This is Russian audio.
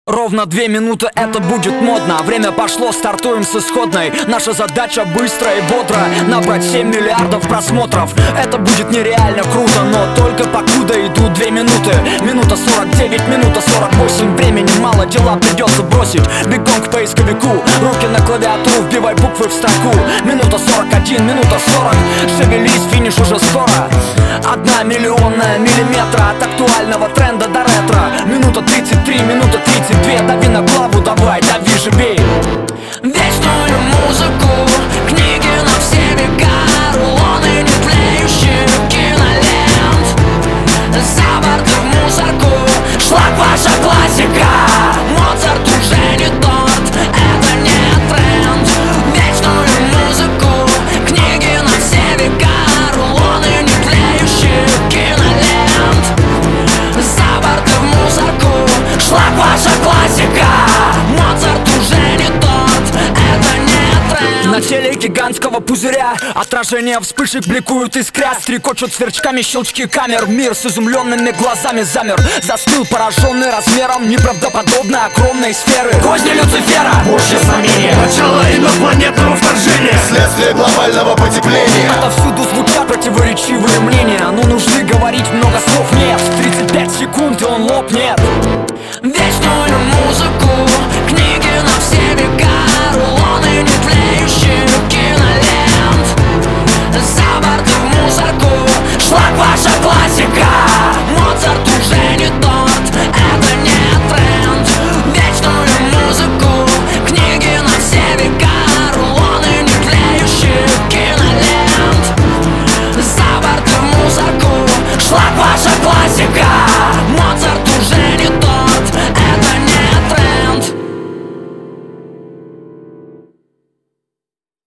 Ровно 2 минуты, это будет модно. Время пошло, стартуем с исходной. Наша задача быстро и бодро набрать 7 миллиардов просмотров. Это будет нереально круто, но только покуда идут 2 минуты. Минута 49, минута 48. Времени мало, дела придется бросить. Бегом к поисковику, руки на клавиатуру, вбивай буквы в строку. Минута 41, минута 40. Шевелись, финиш уже скоро. 1 миллионная миллиметра от актуального тренда до ретро. Минута 33, минута 32. Дави на клаву, давай, дави, живей. Вечную музыку, книги на все века, рулоны нетлеющих кинолент. За борты в мусорку, шлак ваша классика. Моцарт уже не торт, это не тренд. Вечную музыку, книги на все века, рулоны нетлеющих кинолент. За борты в мусорку, шлак ваша классика. Моцарт уже не тот, это не тренд. На теле гигантского пузыря отражения вспышек бликуют, искрят, стрекочут сверчками щелчки камер. Мир с изумленными глазами замер, застыл, пораженный размером неправдоподобно огромной сферы. Козни Люцифера, Божье знамение, начало инопланетного вторжения, следствие глобального потепления. отовсюду звучат противоречивые мнения, но нужны говорить много слов нет. 35 секунд и он лопнет.